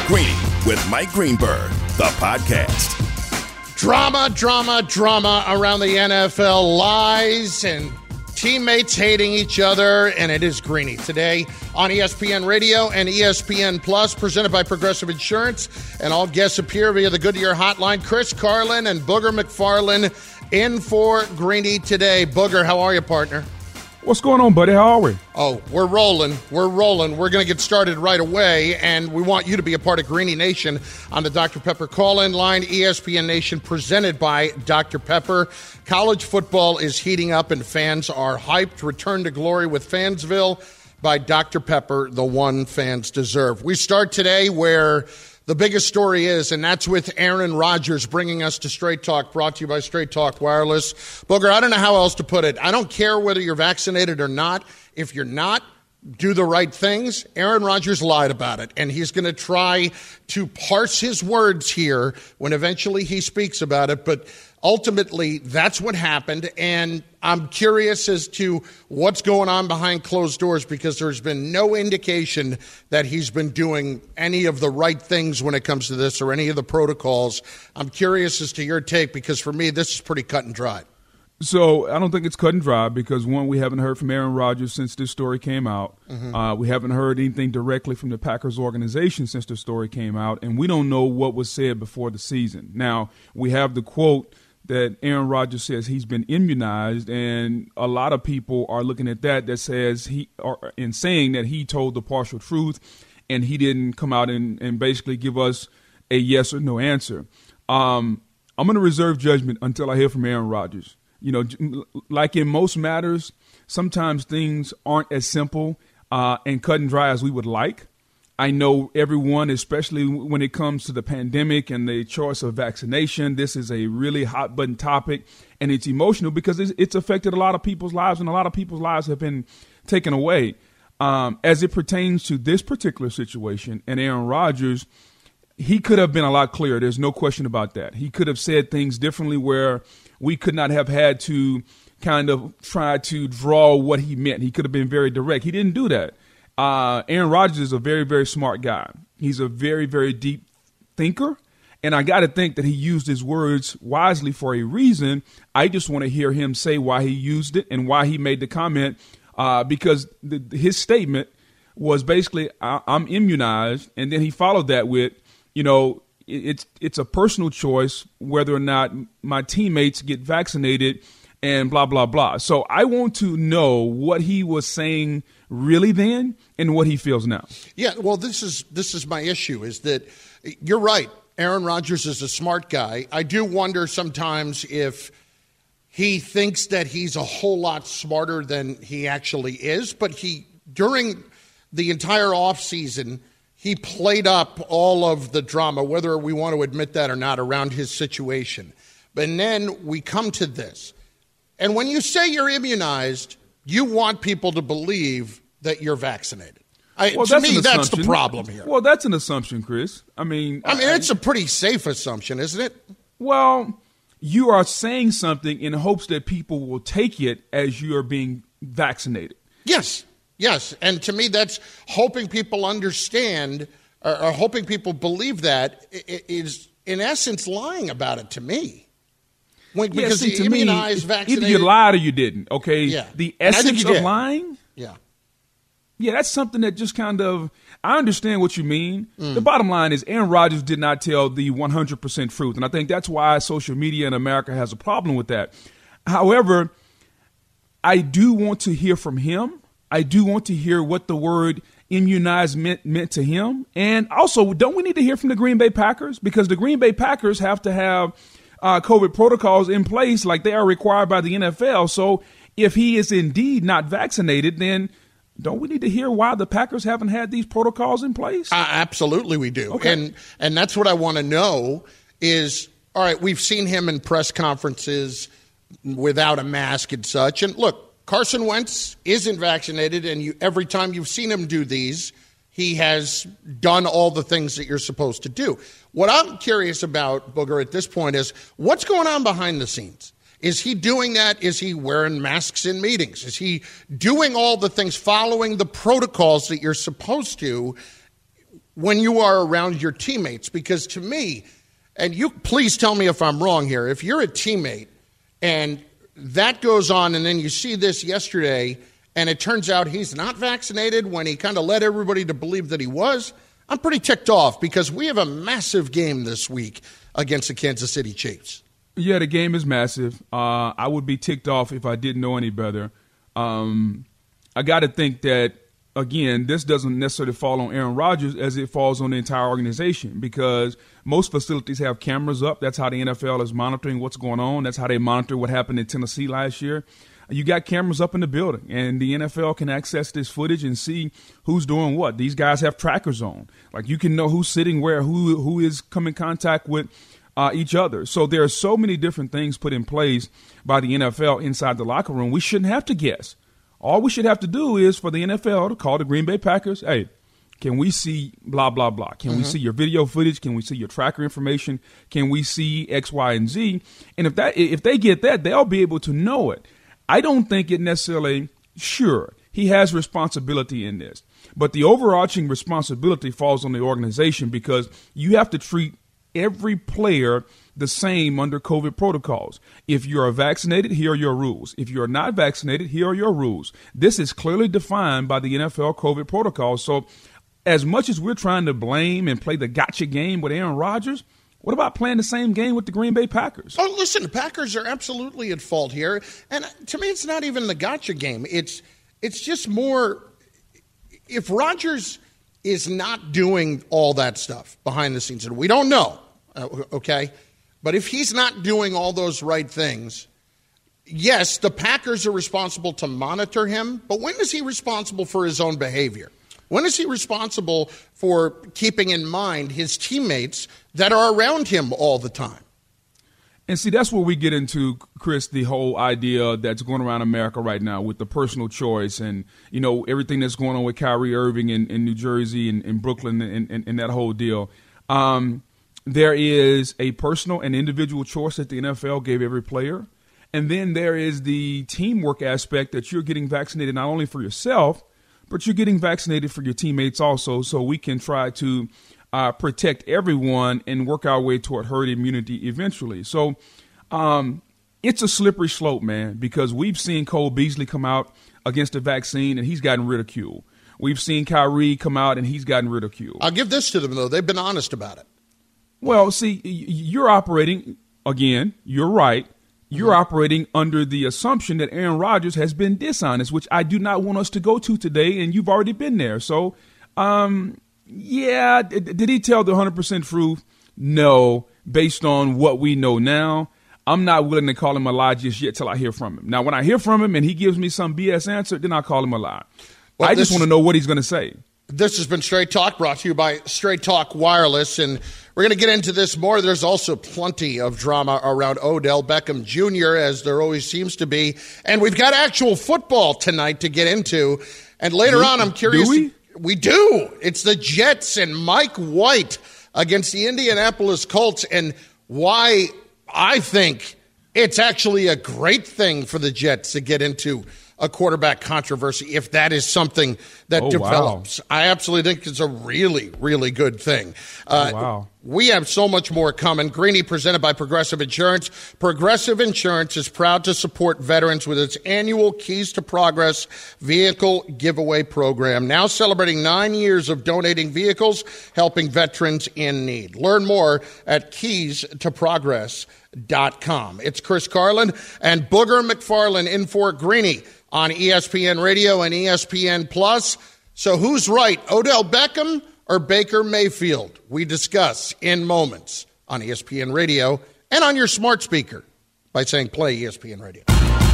Greeny with Mike Greenberg, the podcast. Drama around the NFL. Lies and teammates hating each other, and it is Greeny today on ESPN Radio and ESPN Plus, presented by Progressive Insurance. And all guests appear via the Goodyear Hotline. Chris Carlin and Booger McFarland in for Greeny today. Booger, how are you, partner? What's going on, buddy? How are we? Oh, we're rolling. We're going to get started right away, and we want you to be a part of Greeny Nation on the Dr. Pepper call-in line. ESPN Nation presented by Dr. Pepper. College football is heating up, and fans are hyped. Return to glory with Fansville by Dr. Pepper, the one fans deserve. We start today where the biggest story is, and that's with Aaron Rodgers bringing us to Straight Talk, brought to you by Straight Talk Wireless. Booger, I don't know how else to put it. I don't care whether you're vaccinated or not. If you're not, do the right things. Aaron Rodgers lied about it, and he's going to try to parse his words here when eventually he speaks about it. But ultimately, that's what happened, and I'm curious as to what's going on behind closed doors, because there's been no indication that he's been doing any of the right things when it comes to this or any of the protocols. I'm curious as to your take, because for me, this is pretty cut and dry. So I don't think it's cut and dry because, one, we haven't heard from Aaron Rodgers since this story came out. We haven't heard anything directly from the Packers organization since the story came out, and we don't know what was said before the season. Now, we have the quote that Aaron Rodgers says he's been immunized, and a lot of people are looking at that says in saying that he told the partial truth and he didn't come out and basically give us a yes or no answer. I'm going to reserve judgment until I hear from Aaron Rodgers. You know, like in most matters, sometimes things aren't as simple and cut and dry as we would like. I know everyone, especially when it comes to the pandemic and the choice of vaccination, this is a really hot button topic, and it's emotional because it's affected a lot of people's lives, and a lot of people's lives have been taken away. As it pertains to this particular situation and Aaron Rodgers, he could have been a lot clearer. There's no question about that. He could have said things differently where we could not have had to kind of try to draw what he meant. He could have been very direct. He didn't do that. Aaron Rodgers is a very, very smart guy. He's a very, very deep thinker. And I got to think that he used his words wisely for a reason. I just want to hear him say why he used it and why he made the comment, because his statement was basically, I'm immunized. And then he followed that with, you know, it's a personal choice whether or not my teammates get vaccinated and blah, blah, blah. So I want to know what he was saying really then and what he feels now. Yeah, well, this is my issue, is that you're right. Aaron Rodgers is a smart guy. I do wonder sometimes if he thinks that he's a whole lot smarter than he actually is. But during the entire offseason, he played up all of the drama, whether we want to admit that or not, around his situation. And then we come to this. And when you say you're immunized, you want people to believe that you're vaccinated. To me, that's the problem here. Well, that's an assumption, Chris. I mean, it's a pretty safe assumption, isn't it? Well, you are saying something in hopes that people will take it as you are being vaccinated. Yes. And to me, that's hoping people understand or hoping people believe that is, in essence, lying about it to me. Because the immunized, vaccinated. Either you lied or you didn't, okay? Yeah. The essence of lying? Yeah. Yeah, that's something that just kind of, I understand what you mean. The bottom line is Aaron Rodgers did not tell the 100% truth, and I think that's why social media in America has a problem with that. However, I do want to hear from him. I do want to hear what the word immunized meant to him. And also, don't we need to hear from the Green Bay Packers? Because the Green Bay Packers have to have COVID protocols in place like they are required by the NFL. So if he is indeed not vaccinated, then don't we need to hear why the Packers haven't had these protocols in place? Absolutely we do. Okay. And that's what I want to know is, all right, we've seen him in press conferences without a mask and such. And look, Carson Wentz isn't vaccinated, and every time you've seen him do these, he has done all the things that you're supposed to do. What I'm curious about, Booger, at this point is what's going on behind the scenes? Is he doing that? Is he wearing masks in meetings? Is he doing all the things, following the protocols that you're supposed to? when you are around your teammates. Because to me, and you please tell me if I'm wrong here, if you're a teammate and that goes on and then you see this yesterday and it turns out he's not vaccinated when he kind of led everybody to believe that he was, I'm pretty ticked off because we have a massive game this week against the Kansas City Chiefs. Yeah, the game is massive. I would be ticked off if I didn't know any better. I got to think that, again, this doesn't necessarily fall on Aaron Rodgers as it falls on the entire organization because most facilities have cameras up. That's how the NFL is monitoring what's going on. That's how they monitor what happened in Tennessee last year. You got cameras up in the building, and the NFL can access this footage and see who's doing what. These guys have trackers on. Like, you can know who's sitting where, who is come in contact with each other. So there are so many different things put in place by the NFL inside the locker room. We shouldn't have to guess. All we should have to do is for the NFL to call the Green Bay Packers, hey, can we see blah, blah, blah? Can we see your video footage? Can we see your tracker information? Can we see X, Y, and Z? And if they get that, they'll be able to know it. I don't think it necessarily, sure, he has responsibility in this, but the overarching responsibility falls on the organization because you have to treat every player the same under COVID protocols. If you're vaccinated, here are your rules. If you're not vaccinated, here are your rules. This is clearly defined by the NFL COVID protocols. So as much as we're trying to blame and play the gotcha game with Aaron Rodgers, what about playing the same game with the Green Bay Packers? Oh, listen, the Packers are absolutely at fault here. And to me, it's not even the gotcha game. It's just more, if Rodgers is not doing all that stuff behind the scenes, and we don't know, okay? But if he's not doing all those right things, yes, the Packers are responsible to monitor him, but when is he responsible for his own behavior? When is he responsible for keeping in mind his teammates that are around him all the time? And see, that's where we get into, Chris, the whole idea that's going around America right now with the personal choice and, you know, everything that's going on with Kyrie Irving in New Jersey and Brooklyn and that whole deal. There is a personal and individual choice that the NFL gave every player. And then there is the teamwork aspect that you're getting vaccinated not only for yourself, but you're getting vaccinated for your teammates also, so we can try to protect everyone and work our way toward herd immunity eventually. So it's a slippery slope, man, because we've seen Cole Beasley come out against the vaccine and he's gotten ridiculed. We've seen Kyrie come out and he's gotten ridiculed. I'll give this to them, though. They've been honest about it. Well, see, you're operating, again, you're right. You're operating under the assumption that Aaron Rodgers has been dishonest, which I do not want us to go to today, and you've already been there. So, yeah, did he tell the 100% truth? No, based on what we know now. I'm not willing to call him a lie just yet till I hear from him. Now, when I hear from him and he gives me some BS answer, then I'll call him a lie. Well, I just want to know what he's going to say. This has been Straight Talk, brought to you by Straight Talk Wireless, and we're going to get into this more. There's also plenty of drama around Odell Beckham Jr., as there always seems to be, and we've got actual football tonight to get into, and later on I'm curious. Do we? We do. It's the Jets and Mike White against the Indianapolis Colts, and why I think it's actually a great thing for the Jets to get into a quarterback controversy if that is something that develops. Wow. I absolutely think it's a really, really good thing. Wow. We have so much more coming. Greeny, presented by Progressive Insurance. Progressive Insurance is proud to support veterans with its annual Keys to Progress vehicle giveaway program, now celebrating 9 years of donating vehicles, helping veterans in need. Learn more at keystoprogress.com. It's Chris Carlin and Booger McFarland in for Greeny on ESPN Radio and ESPN Plus. So who's right, Odell Beckham or Baker Mayfield? We discuss in moments on ESPN Radio and on your smart speaker by saying play ESPN Radio.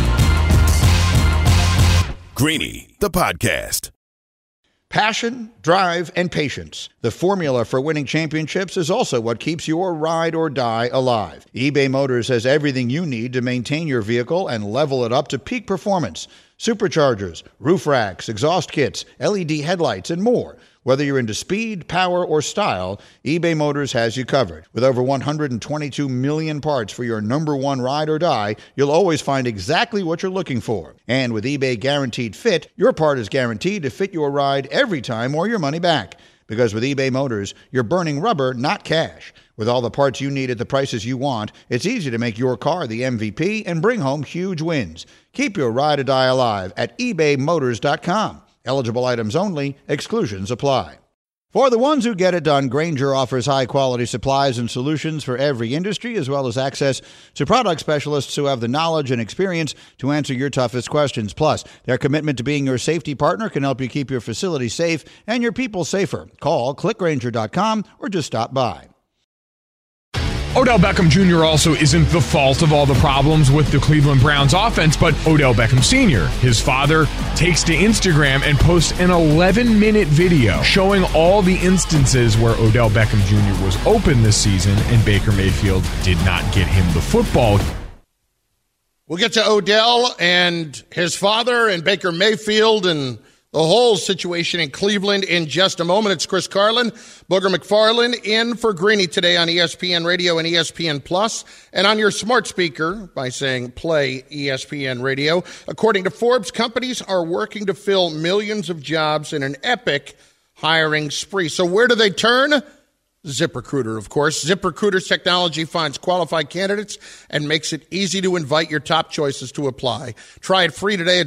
Greeny, the podcast. Passion, drive, and patience. The formula for winning championships is also what keeps your ride or die alive. eBay Motors has everything you need to maintain your vehicle and level it up to peak performance. Superchargers, roof racks, exhaust kits, LED headlights, and more. Whether you're into speed, power, or style, eBay Motors has you covered. With over 122 million parts for your number one ride or die, you'll always find exactly what you're looking for. And with eBay Guaranteed Fit, your part is guaranteed to fit your ride every time or your money back. Because with eBay Motors, you're burning rubber, not cash. With all the parts you need at the prices you want, it's easy to make your car the MVP and bring home huge wins. Keep your ride or die alive at ebaymotors.com. Eligible items only. Exclusions apply. For the ones who get it done, Grainger offers high-quality supplies and solutions for every industry, as well as access to product specialists who have the knowledge and experience to answer your toughest questions. Plus, their commitment to being your safety partner can help you keep your facility safe and your people safer. Call, clickgrainger.com, or just stop by. Odell Beckham Jr. also isn't the fault of all the problems with the Cleveland Browns offense, but Odell Beckham Sr., his father, takes to Instagram and posts an 11-minute video showing all the instances where Odell Beckham Jr. was open this season and Baker Mayfield did not get him the football. We'll get to Odell and his father and Baker Mayfield and the whole situation in Cleveland in just a moment. It's Chris Carlin, Booger McFarland in for Greeny today on ESPN Radio and ESPN Plus, and on your smart speaker by saying play ESPN Radio. According to Forbes, companies are working to fill millions of jobs in an epic hiring spree. So where do they turn? ZipRecruiter, of course. ZipRecruiter's technology finds qualified candidates and makes it easy to invite your top choices to apply. Try it free today at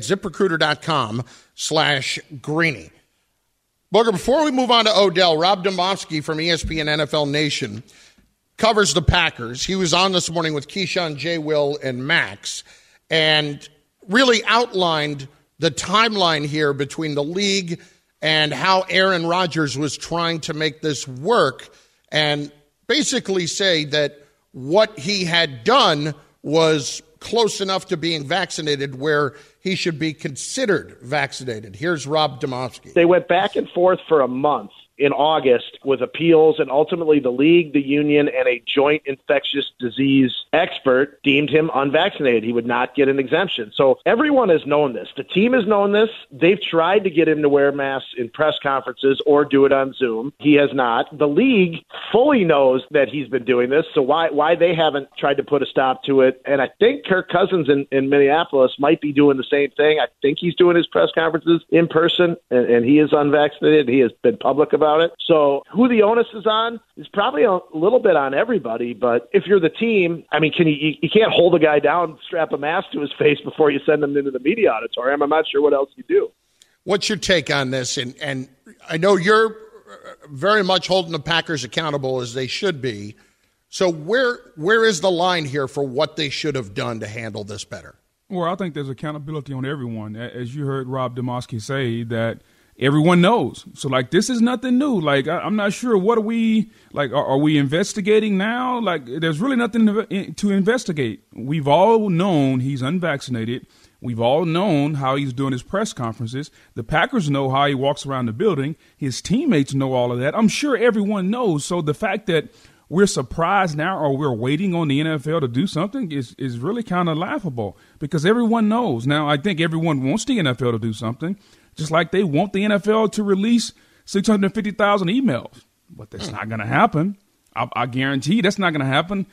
ZipRecruiter.com/Greeny. Booger, before we move on to Odell, Rob Demovsky from ESPN NFL Nation covers the Packers. He was on this morning with Keyshawn, J. Will, and Max, and really outlined the timeline here between the league and how Aaron Rodgers was trying to make this work, and basically say that what he had done was close enough to being vaccinated where he should be considered vaccinated. Here's Rob Demovsky. They went back and forth for a month in August with appeals, and ultimately the league, the union, and a joint infectious disease expert deemed him unvaccinated. He would not get an exemption. So everyone has known this. The team has known this. They've tried to get him to wear masks in press conferences or do it on Zoom. He has not. The league fully knows that he's been doing this, so why they haven't tried to put a stop to it. And I think Kirk Cousins in Minneapolis might be doing the same thing. I think he's doing his press conferences in person, and he is unvaccinated. He has been public about it. So who the onus is on is probably a little bit on everybody. But if you're the team, I mean, you can't hold a guy down, strap a mask to his face before you send him into the media auditorium. I'm not sure what else you do. What's your take on this? And I know you're very much holding the Packers accountable, as they should be. So where is the line here for what they should have done to handle this better? Well, I think there's accountability on everyone. As you heard Rob Demovsky say, that everyone knows. So, this is nothing new. I'm not sure. What are we, are we investigating now? There's really nothing to investigate. We've all known he's unvaccinated. We've all known how he's doing his press conferences. The Packers know how he walks around the building. His teammates know all of that. I'm sure everyone knows. So the fact that we're surprised now or we're waiting on the NFL to do something is really kind of laughable, because everyone knows. Now, I think everyone wants the NFL to do something, just like they want the NFL to release 650,000 emails. But that's not going to happen. I guarantee that's not going to happen.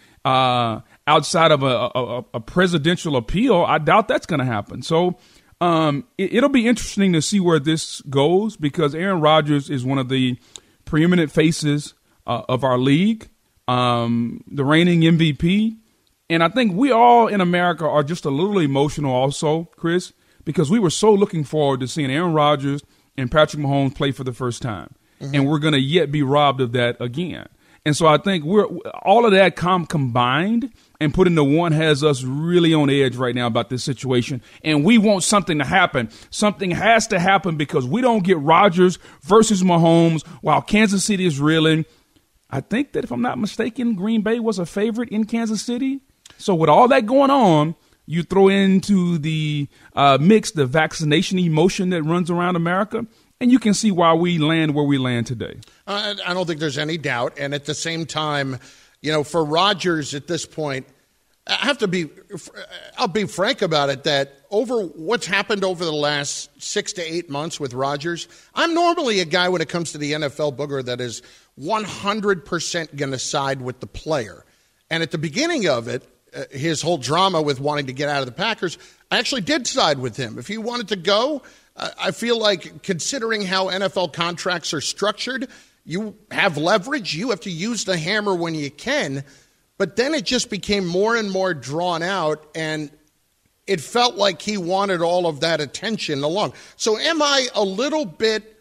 Outside of a presidential appeal, I doubt that's going to happen. So it'll be interesting to see where this goes, because Aaron Rodgers is one of the preeminent faces of our league, the reigning MVP. And I think we all in America are just a little emotional also, Chris, because we were so looking forward to seeing Aaron Rodgers and Patrick Mahomes play for the first time. Mm-hmm. And we're going to yet be robbed of that again. And so I think all of that combined and put into one has us really on edge right now about this situation. And we want something to happen. Something has to happen, because we don't get Rodgers versus Mahomes while Kansas City is reeling. I think that, if I'm not mistaken, Green Bay was a favorite in Kansas City. So with all that going on, you throw into the mix the vaccination emotion that runs around America, and you can see why we land where we land today. I don't think there's any doubt. And at the same time, for Rodgers at this point, I'll be frank about it, that over what's happened over the last 6 to 8 months with Rodgers, I'm normally a guy when it comes to the NFL, Booger, that is 100% going to side with the player. And at the beginning of it, his whole drama with wanting to get out of the Packers, I actually did side with him. If he wanted to go, I feel like, considering how NFL contracts are structured, You have leverage. You have to use the hammer when you can. But then it just became more and more drawn out, and it felt like he wanted all of that attention along. So am I a little bit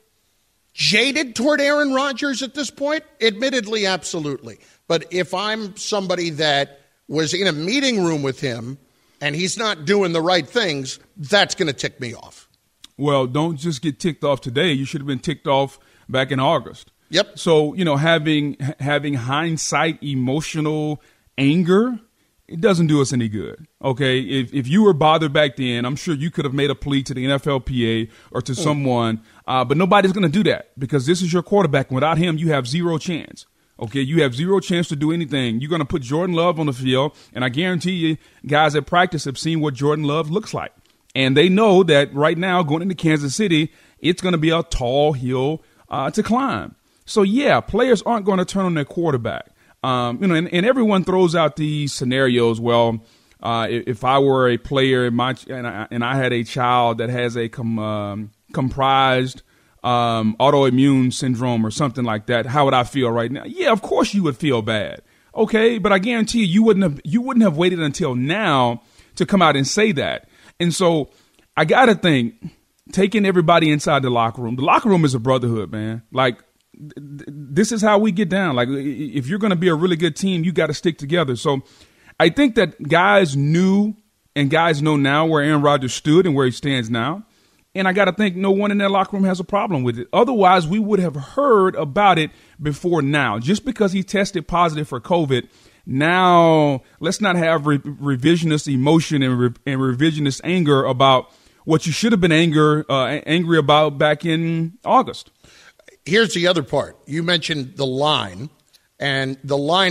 jaded toward Aaron Rodgers at this point? Admittedly, absolutely. But if I'm somebody that was in a meeting room with him and he's not doing the right things, that's going to tick me off. Well, don't just get ticked off today. You should have been ticked off back in August. Yep. So, having hindsight, emotional anger, it doesn't do us any good. Okay. If you were bothered back then, I'm sure you could have made a plea to the NFLPA or to someone, but nobody's going to do that because this is your quarterback. Without him, you have zero chance. Okay. You have zero chance to do anything. You're going to put Jordan Love on the field. And I guarantee you guys at practice have seen what Jordan Love looks like. And they know that right now going into Kansas City, it's going to be a tall hill to climb. So, yeah, players aren't going to turn on their quarterback. And everyone throws out these scenarios. Well, if I were a player and I had a child that has a comprised autoimmune syndrome or something like that, how would I feel right now? Yeah, of course you would feel bad. Okay, but I guarantee you wouldn't have waited until now to come out and say that. And so I got to think, taking everybody inside the locker room is a brotherhood, man. Like, this is how we get down. Like, if you're going to be a really good team, you got to stick together. So I think that guys knew and guys know now where Aaron Rodgers stood and where he stands now. And I got to think no one in that locker room has a problem with it. Otherwise, we would have heard about it before now. Just because he tested positive for COVID, now let's not have revisionist emotion and revisionist anger about what you should have been angry about back in August. Here's the other part. You mentioned the line, and the line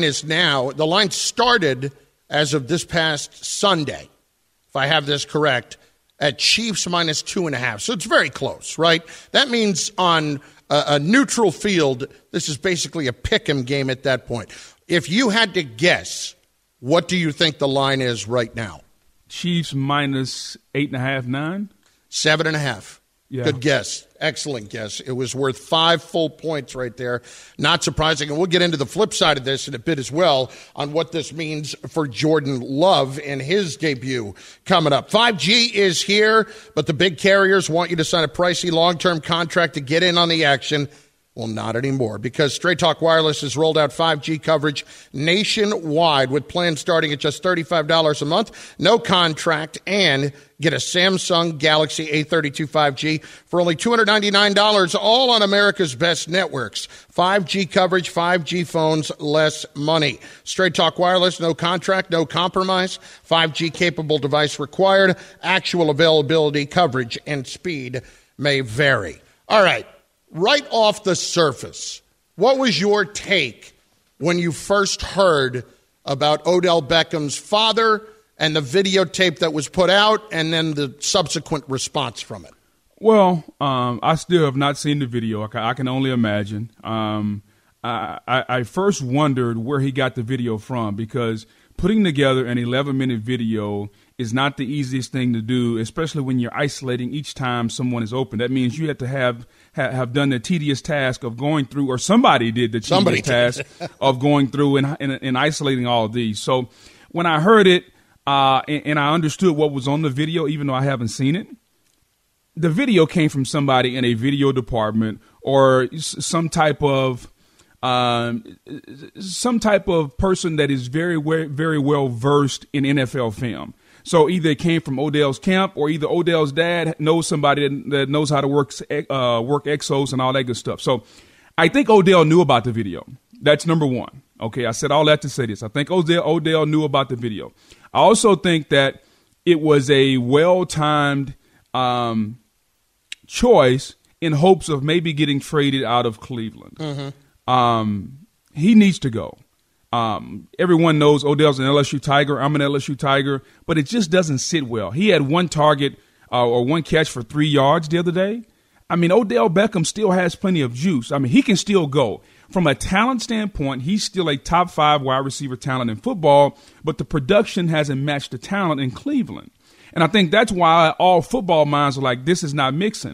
started as of this past Sunday, if I have this correct, at Chiefs minus 2.5. So it's very close, right? That means on a neutral field, this is basically a pick-em game at that point. If you had to guess, what do you think the line is right now? Chiefs minus 8.5, 9? 7.5. Yeah. Good guess. Excellent guess. It was worth 5 full points right there. Not surprising. And we'll get into the flip side of this in a bit as well on what this means for Jordan Love in his debut coming up. 5G is here, but the big carriers want you to sign a pricey long-term contract to get in on the action. Well, not anymore, because Straight Talk Wireless has rolled out 5G coverage nationwide with plans starting at just $35 a month, no contract, and get a Samsung Galaxy A32 5G for only $299, all on America's best networks. 5G coverage, 5G phones, less money. Straight Talk Wireless, no contract, no compromise. 5G capable device required. Actual availability, coverage, and speed may vary. All right. Right off the surface, what was your take when you first heard about Odell Beckham's father and the videotape that was put out and then the subsequent response from it? Well, I still have not seen the video. I can only imagine. I first wondered where he got the video from, because putting together an 11-minute video is not the easiest thing to do, especially when you're isolating each time someone is open. That means you have to have done the tedious task of going through, or somebody did the tedious task of going through and isolating all of these. So when I heard it and I understood what was on the video, even though I haven't seen it, the video came from somebody in a video department or some type of person that is very, very well versed in NFL film. So either it came from Odell's camp, or either Odell's dad knows somebody that knows how to work exos and all that good stuff. So I think Odell knew about the video. That's number one. Okay, I said all that to say this. I think Odell knew about the video. I also think that it was a well-timed choice in hopes of maybe getting traded out of Cleveland. Mm-hmm. He needs to go. Everyone knows Odell's an LSU Tiger. I'm an LSU Tiger, but it just doesn't sit well. He had one target or one catch for 3 yards the other day. I mean, Odell Beckham still has plenty of juice. I mean, he can still go. From a talent standpoint, he's still a top 5 wide receiver talent in football, but the production hasn't matched the talent in Cleveland. And I think that's why all football minds are like, this is not mixing.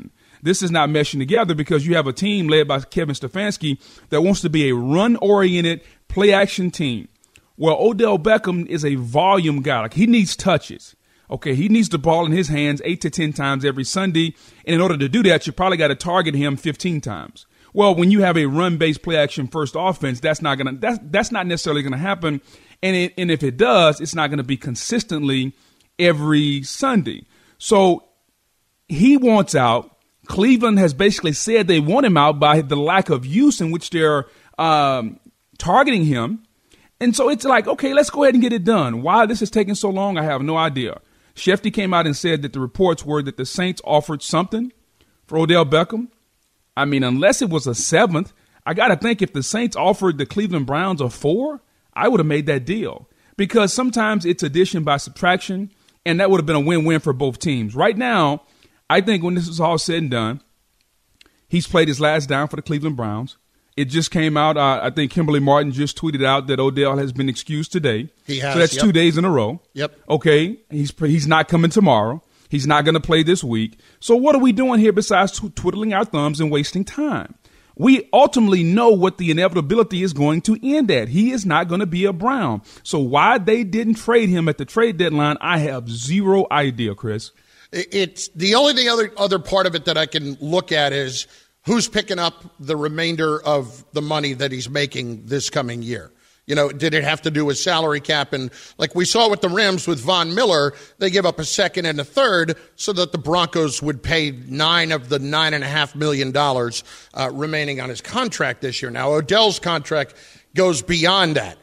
this is not meshing together because you have a team led by Kevin Stefanski that wants to be a run-oriented play-action team. Well, Odell Beckham is a volume guy. Like, he needs touches. Okay, he needs the ball in his hands 8 to 10 times every Sunday. And in order to do that, you probably got to target him 15 times. Well, when you have a run-based play-action first offense, that's not necessarily going to happen. And if it does, it's not going to be consistently every Sunday. So he wants out. Cleveland has basically said they want him out by the lack of use in which they're targeting him. And so it's like, okay, let's go ahead and get it done. Why this is taking so long, I have no idea. Shefty came out and said that the reports were that the Saints offered something for Odell Beckham. I mean, unless it was a 7th, I got to think if the Saints offered the Cleveland Browns a 4, I would have made that deal. Because sometimes it's addition by subtraction, and that would have been a win-win for both teams. Right now, I think when this is all said and done, he's played his last down for the Cleveland Browns. It just came out. I think Kimberly Martin just tweeted out that Odell has been excused today. He has. So that's 2 days in a row. Yep. Okay. He's not coming tomorrow. He's not going to play this week. So what are we doing here besides twiddling our thumbs and wasting time? We ultimately know what the inevitability is going to end at. He is not going to be a Brown. So why they didn't trade him at the trade deadline, I have zero idea, Chris. It's the only other part of it that I can look at is who's picking up the remainder of the money that he's making this coming year. You know, did it have to do with salary cap? And like we saw with the Rams with Von Miller, they give up a second and a third so that the Broncos would pay $9 of the $9.5 million remaining on his contract this year. Now, Odell's contract goes beyond that.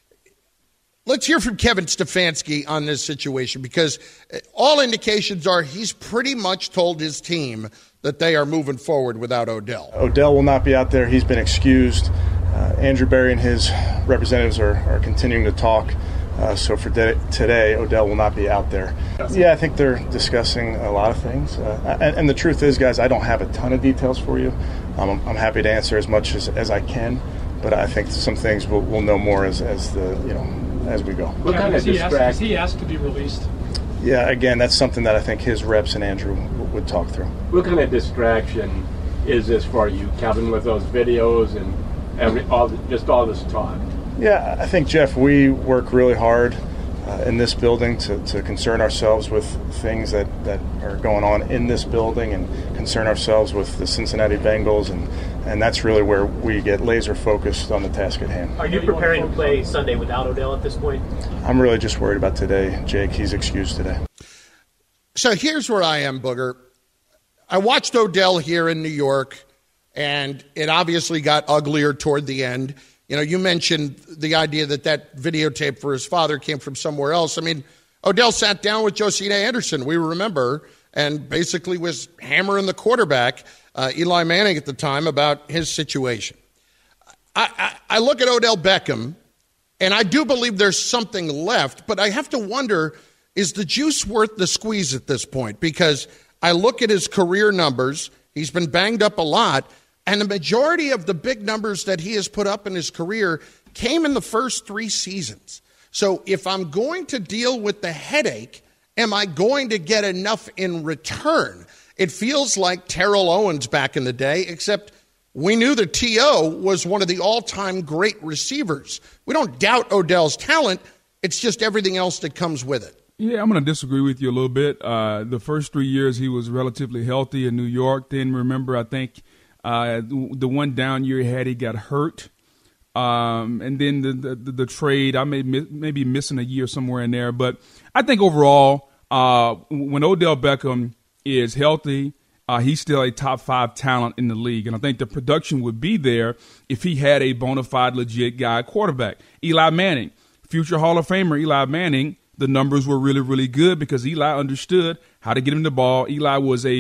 Let's hear from Kevin Stefanski on this situation because all indications are he's pretty much told his team that they are moving forward without Odell. Odell will not be out there. He's been excused. Andrew Berry and his representatives are continuing to talk. So for today, Odell will not be out there. Yeah, I think they're discussing a lot of things. And the truth is, guys, I don't have a ton of details for you. I'm happy to answer as much as I can, but I think some things we'll know more as we go. What kind of is he asked to be released? Yeah, again, that's something that I think his reps and Andrew would talk through. What kind of distraction is this for you, Kevin, with those videos and all this talk? Yeah, I think, Jeff, we work really hard in this building to concern ourselves with things that are going on in this building and concern ourselves with the Cincinnati Bengals, and that's really where we get laser focused on the task at hand. Are you preparing to play Sunday without Odell at this point? I'm really just worried about today, Jake. He's excused today. So here's where I am, Booger. I watched Odell here in New York, and it obviously got uglier toward the end. You know, you mentioned the idea that videotape for his father came from somewhere else. I mean, Odell sat down with Josina Anderson, we remember, and basically was hammering the quarterback, Eli Manning at the time, about his situation. I look at Odell Beckham, and I do believe there's something left, but I have to wonder, is the juice worth the squeeze at this point? Because I look at his career numbers. He's been banged up a lot. And the majority of the big numbers that he has put up in his career came in the first 3 seasons. So if I'm going to deal with the headache, am I going to get enough in return? It feels like Terrell Owens back in the day, except we knew that T.O. was one of the all-time great receivers. We don't doubt Odell's talent. It's just everything else that comes with it. Yeah, I'm going to disagree with you a little bit. The first 3 years he was relatively healthy in New York. Then remember, I think the one down year he had, he got hurt. And then the trade, I may be missing a year somewhere in there. But I think overall, when Odell Beckham is healthy, he's still a top 5 talent in the league. And I think the production would be there if he had a bona fide, legit guy quarterback. Eli Manning, future Hall of Famer Eli Manning, the numbers were really, really good because Eli understood how to get him the ball. Eli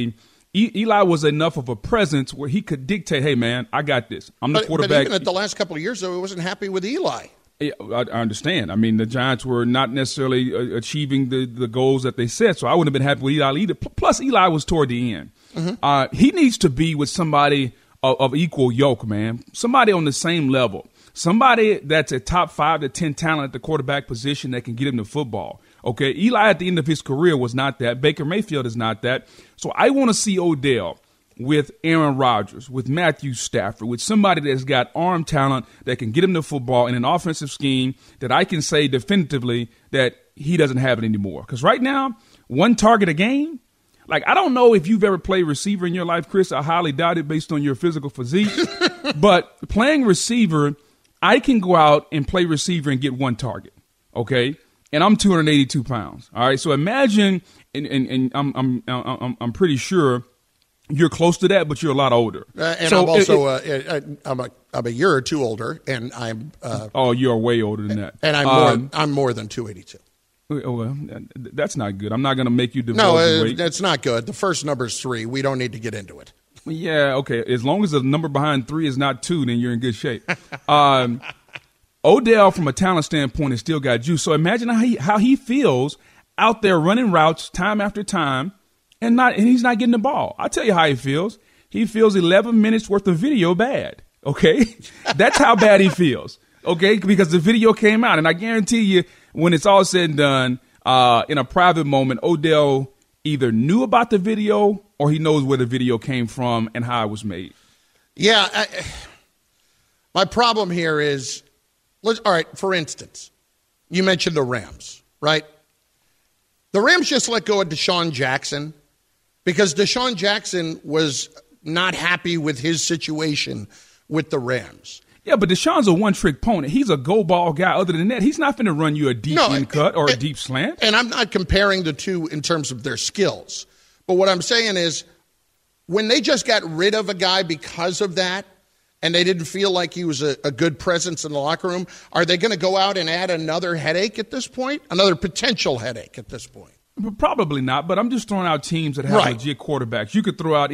was enough of a presence where he could dictate, hey, man, I got this. I'm the quarterback. But even at the last couple of years, though, he wasn't happy with Eli. Yeah, I understand. I mean, the Giants were not necessarily achieving the goals that they set, so I wouldn't have been happy with Eli either. Plus, Eli was toward the end. Mm-hmm. He needs to be with somebody of equal yoke, man, somebody on the same level, somebody that's a top 5 to 10 talent at the quarterback position that can get him the football. Okay, Eli at the end of his career was not that. Baker Mayfield is not that. So I want to see Odell with Aaron Rodgers, with Matthew Stafford, with somebody that's got arm talent that can get him the football in an offensive scheme that I can say definitively that he doesn't have it anymore. Because right now, one target a game, like I don't know if you've ever played receiver in your life, Chris. I highly doubt it based on your physical physique. But playing receiver, I can go out and play receiver and get one target, okay? And I'm 282 pounds, all right? So imagine, and I'm pretty sure you're close to that, but you're a lot older. And so I'm also I'm a year or two older, and I'm you're way older than that. And I'm more than 282. Well, that's not good. I'm not going to make you divulge weight. That's not good. The first number is 3. We don't need to get into it. Yeah, okay. As long as the number behind 3 is not 2, then you're in good shape. Odell, from a talent standpoint, has still got juice. So imagine how he feels out there running routes time after time, and he's not getting the ball. I'll tell you how he feels. He feels 11 minutes worth of video bad. Okay, that's how bad he feels. Okay, because the video came out, and I guarantee you, when it's all said and done, in a private moment, Odell either knew about the video or he knows where the video came from and how it was made. Yeah. My problem here is, all right, for instance, you mentioned the Rams, right? The Rams just let go of Deshaun Jackson because Deshaun Jackson was not happy with his situation with the Rams. Yeah, but Deshaun's a one-trick pony. He's a go-ball guy. Other than that, he's not going to run you a deep end cut or a deep slant. And I'm not comparing the two in terms of their skills. But what I'm saying is when they just got rid of a guy because of that and they didn't feel like he was a good presence in the locker room, are they going to go out and add another headache at this point? Another potential headache at this point? Probably not, but I'm just throwing out teams that have legit quarterbacks. You could throw out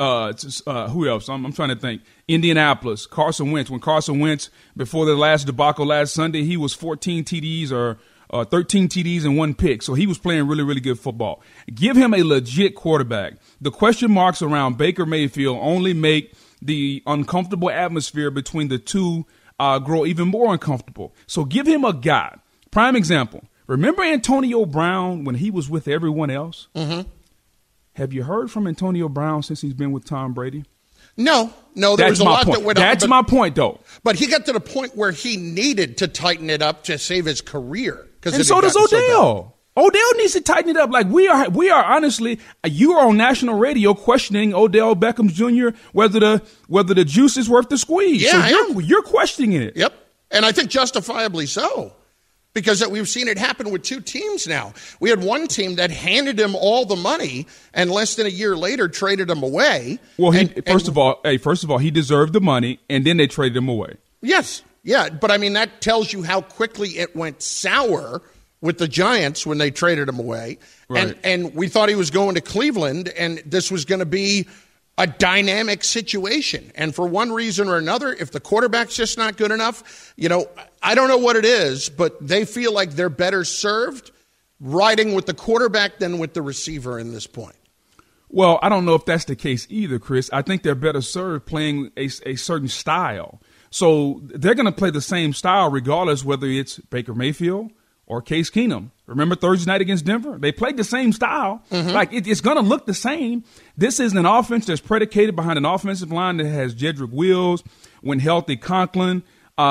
who else? I'm trying to think. Indianapolis, Carson Wentz. When Carson Wentz, before the last debacle last Sunday, he was 14 TDs or 13 TDs and 1 pick. So he was playing really, really good football. Give him a legit quarterback. The question marks around Baker Mayfield only make the uncomfortable atmosphere between the two grow even more uncomfortable. So give him a guy. Prime example. Remember Antonio Brown when he was with everyone else? Mm-hmm. Have you heard from Antonio Brown since he's been with Tom Brady? No. There was a lot that went on. That's my point, though. But he got to the point where he needed to tighten it up to save his career. And so does Odell. Odell needs to tighten it up. Like we are honestly, you are on national radio questioning Odell Beckham Jr. whether the juice is worth the squeeze. Yeah, so you're questioning it. Yep, and I think justifiably so. Because we've seen it happen with 2 teams now. We had one team that handed him all the money and less than a year later traded him away. Well, first of all, he deserved the money, and then they traded him away. Yes, yeah, but I mean that tells you how quickly it went sour with the Giants when they traded him away. Right. And we thought he was going to Cleveland, and this was going to be a dynamic situation. And for one reason or another, if the quarterback's just not good enough, I don't know what it is, but they feel like they're better served riding with the quarterback than with the receiver in this point. Well, I don't know if that's the case either, Chris. I think they're better served playing a certain style. So they're going to play the same style regardless whether it's Baker Mayfield or Case Keenum. Remember Thursday night against Denver? They played the same style. Mm-hmm. Like it's going to look the same. This is an offense that's predicated behind an offensive line that has Jedrick Wills, when healthy, Conklin,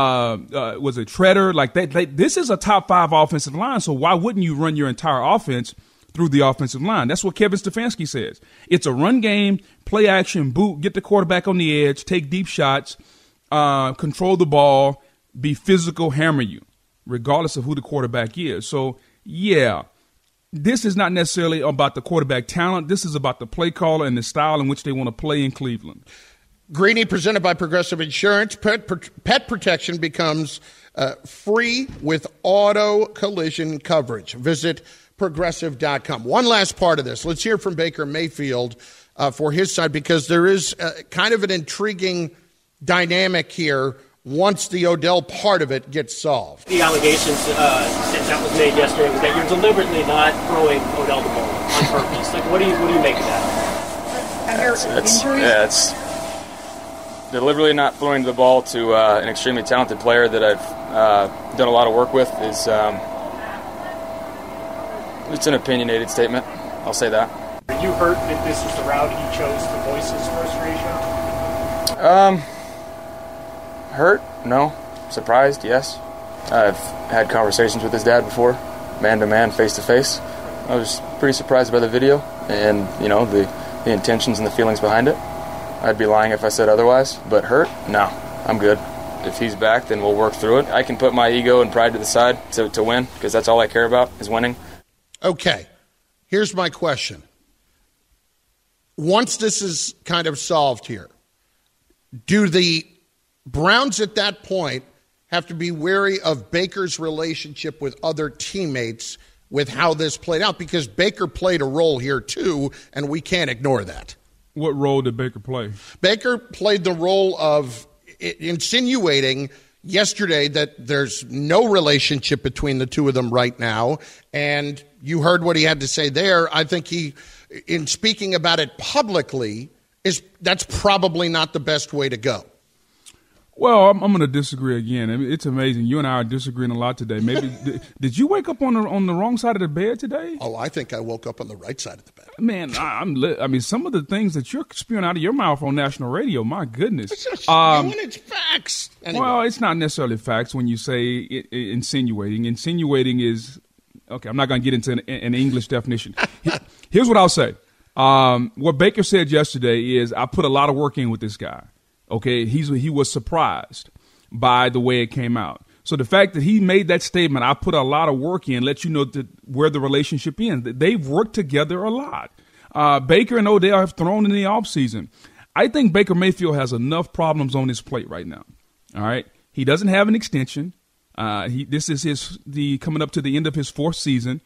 was a Treader. Like this is a top 5 offensive line. So why wouldn't you run your entire offense through the offensive line? That's what Kevin Stefanski says. It's a run game, play action, boot, get the quarterback on the edge, take deep shots, control the ball, be physical, hammer you, regardless of who the quarterback is. So, yeah, this is not necessarily about the quarterback talent. This is about the play caller and the style in which they want to play in Cleveland. Greeny, presented by Progressive Insurance. Pet protection becomes free with auto collision coverage. Visit Progressive.com. One last part of this. Let's hear from Baker Mayfield for his side, because there is kind of an intriguing dynamic here once the Odell part of it gets solved. The allegations since that was made yesterday was that you're deliberately not throwing Odell the ball on purpose. Like, what do you make of that? It's deliberately not throwing the ball to an extremely talented player that I've done a lot of work with is it's an opinionated statement. I'll say that. Are you hurt that this is the route he chose to voice his Hurt? No. Surprised? Yes. I've had conversations with his dad before, man-to-man, face-to-face. I was pretty surprised by the video and, the intentions and the feelings behind it. I'd be lying if I said otherwise, but hurt? No, I'm good. If he's back, then we'll work through it. I can put my ego and pride to the side to win, because that's all I care about is winning. Okay, here's my question. Once this is kind of solved here, do the Browns at that point have to be wary of Baker's relationship with other teammates with how this played out? Because Baker played a role here too, and we can't ignore that. What role did Baker play? Baker played the role of insinuating yesterday that there's no relationship between the two of them right now, and you heard what he had to say there. I think he, in speaking about it publicly, that's probably not the best way to go. Well, I'm going to disagree again. I mean, it's amazing. You and I are disagreeing a lot today. Maybe did you wake up on the wrong side of the bed today? Oh, I think I woke up on the right side of the bed. Man, I mean, some of the things that you're spewing out of your mouth on national radio, my goodness. It's just it's facts. Anyway. Well, it's not necessarily facts when you say insinuating. Insinuating is, okay, I'm not going to get into an English definition. Here's what I'll say. What Baker said yesterday is, I put a lot of work in with this guy. Okay, he was surprised by the way it came out. So the fact that he made that statement, I put a lot of work in, lets you know where the relationship ends. They've worked together a lot. Baker and Odell have thrown in the offseason. I think Baker Mayfield has enough problems on his plate right now. All right, he doesn't have an extension. This is coming up to the end of his fourth season.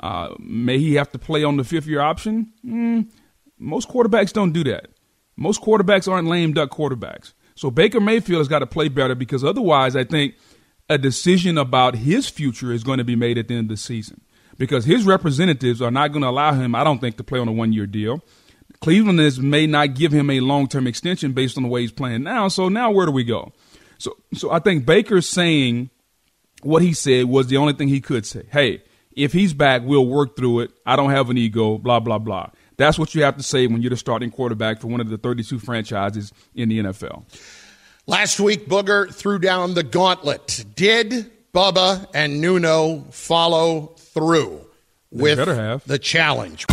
May he have to play on the fifth-year option? Most quarterbacks don't do that. Most quarterbacks aren't lame duck quarterbacks. So Baker Mayfield has got to play better, because otherwise I think a decision about his future is going to be made at the end of the season, because his representatives are not going to allow him, I don't think, to play on a one-year deal. Cleveland may not give him a long-term extension based on the way he's playing now. So now where do we go? So I think Baker saying what he said was the only thing he could say. Hey, if he's back, we'll work through it. I don't have an ego, blah, blah, blah. That's what you have to say when you're the starting quarterback for one of the 32 franchises in the NFL. Last week, Booger threw down the gauntlet. Did Bubba and Nuno follow through with the challenge?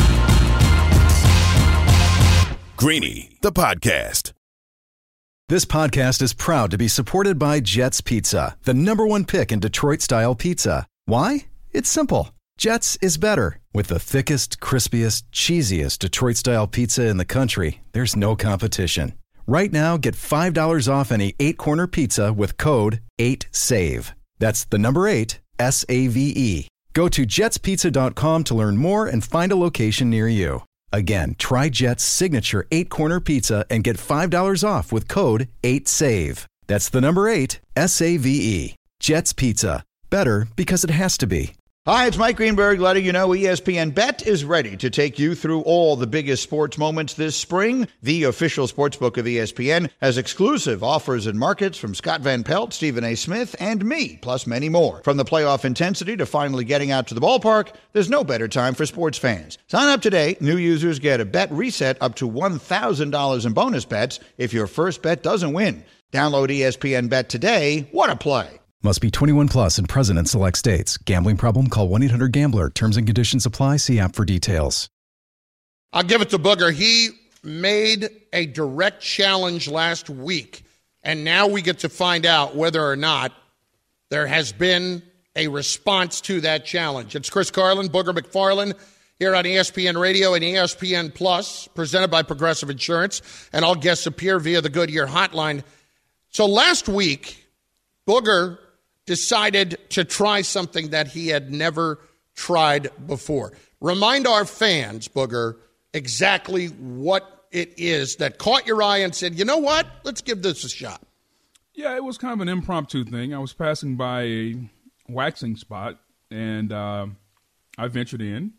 Greeny, the podcast. This podcast is proud to be supported by Jets Pizza, the #1 pick in Detroit-style pizza. Why? It's simple. Jets is better. With the thickest, crispiest, cheesiest Detroit-style pizza in the country, there's no competition. Right now, get $5 off any 8-corner pizza with code 8SAVE. That's the number 8, S-A-V-E. Go to jetspizza.com to learn more and find a location near you. Again, try Jet's signature 8-corner pizza and get $5 off with code 8SAVE. That's the number 8, S-A-V-E. Jet's Pizza. Better because it has to be. Hi, it's Mike Greenberg letting you know ESPN Bet is ready to take you through all the biggest sports moments this spring. The official sportsbook of ESPN has exclusive offers and markets from Scott Van Pelt, Stephen A. Smith, and me, plus many more. From the playoff intensity to finally getting out to the ballpark, there's no better time for sports fans. Sign up today. New users get a bet reset up to $1,000 in bonus bets if your first bet doesn't win. Download ESPN Bet today. What a play. Must be 21 plus and present in select states. Gambling problem? Call 1-800-GAMBLER. Terms and conditions apply. See app for details. I'll give it to Booger. He made a direct challenge last week, and now we get to find out whether or not there has been a response to that challenge. It's Chris Carlin, Booger McFarland, here on ESPN Radio and ESPN Plus, presented by Progressive Insurance, and all guests appear via the Goodyear hotline. So last week, Booger decided to try something that he had never tried before. Remind our fans, Booger, exactly what it is that caught your eye and said, you know what, let's give this a shot. Yeah, it was kind of an impromptu thing. I was passing by a waxing spot, and I ventured in.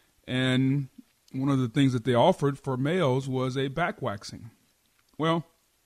And one of the things that they offered for males was a back waxing. Well,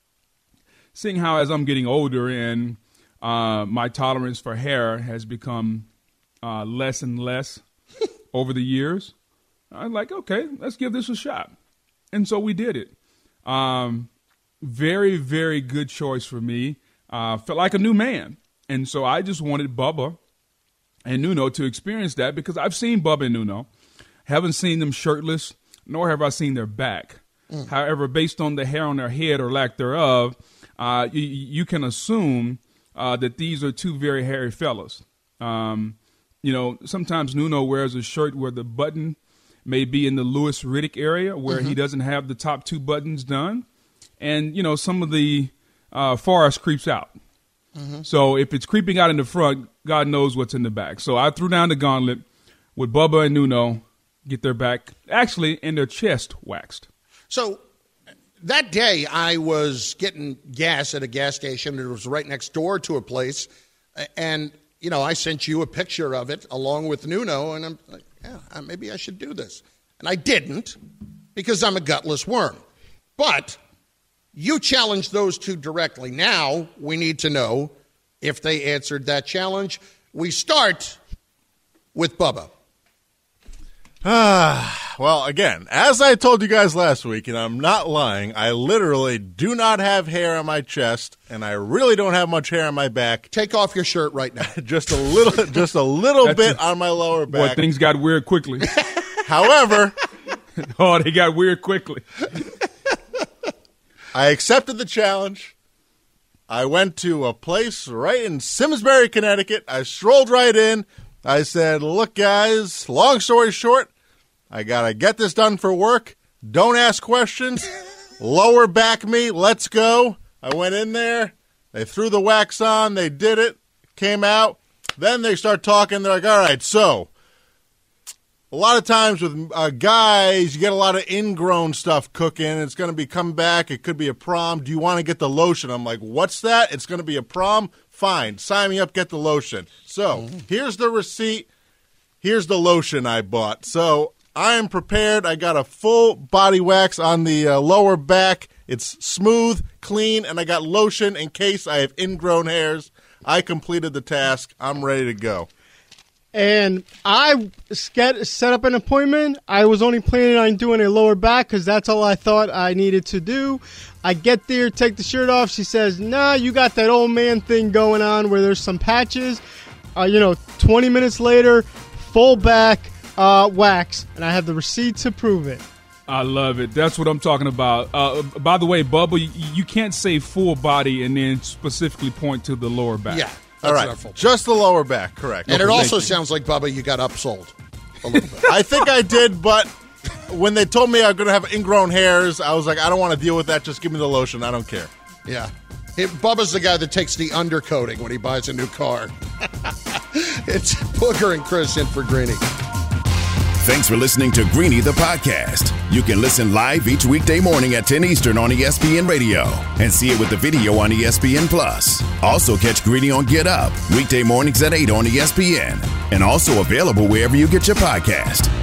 seeing how as I'm getting older and my tolerance for hair has become less and less over the years, I'm like, okay, let's give this a shot. And so we did it. very, very good choice for me. Felt like a new man. And so I just wanted Bubba and Nuno to experience that because I've seen Bubba and Nuno. Haven't seen them shirtless, nor have I seen their back. However, based on the hair on their head or lack thereof, you can assume that these are two very hairy fellas. Sometimes Nuno wears a shirt where the button may be in the Louis Riddick area where he doesn't have the top two buttons done. And, some of the forest creeps out. So if it's creeping out in the front, God knows what's in the back. So I threw down the gauntlet with Bubba and Nuno, get their back, actually, and their chest waxed. So that day I was getting gas at a gas station. It was right next door to a place. And, I sent you a picture of it along with Nuno. And I'm like, yeah, maybe I should do this. And I didn't because I'm a gutless worm. But you challenged those two directly. Now we need to know if they answered that challenge. We start with Bubba. Well, again, as I told you guys last week, and I'm not lying, I literally do not have hair on my chest, and I really don't have much hair on my back. Take off your shirt right now. just a little bit on my lower back. Boy, things got weird quickly. However, they got weird quickly. I accepted the challenge. I went to a place right in Simsbury, Connecticut. I strolled right in. I said, look, guys, long story short, I got to get this done for work. Don't ask questions. Lower back me. Let's go. I went in there. They threw the wax on. They did it. Came out. Then they start talking. They're like, all right, so a lot of times with guys, you get a lot of ingrown stuff cooking. It's going to be come back. It could be a prom. Do you want to get the lotion? I'm like, what's that? It's going to be a prom? Fine. Sign me up, get the lotion. So here's the receipt. Here's the lotion I bought. So I am prepared. I got a full body wax on the lower back. It's smooth, clean, and I got lotion in case I have ingrown hairs. I completed the task. I'm ready to go. And I set up an appointment. I was only planning on doing a lower back because that's all I thought I needed to do. I get there, take the shirt off. She says, nah, you got that old man thing going on where there's some patches. 20 minutes later, full back wax. And I have the receipt to prove it. I love it. That's what I'm talking about. By the way, Bubba, you can't say full body and then specifically point to the lower back. Yeah. All right, just the lower back, correct. And it also sounds like, Bubba, you got upsold a little bit. I think I did, but when they told me I'm going to have ingrown hairs, I was like, I don't want to deal with that. Just give me the lotion. I don't care. Yeah. Bubba's the guy that takes the undercoating when he buys a new car. It's Booger and Chris in for Greeny. Thanks for listening to Greeny the podcast. You can listen live each weekday morning at 10 Eastern on ESPN Radio and see it with the video on ESPN Plus. Also catch Greeny on Get Up weekday mornings at 8 on ESPN and also available wherever you get your podcast.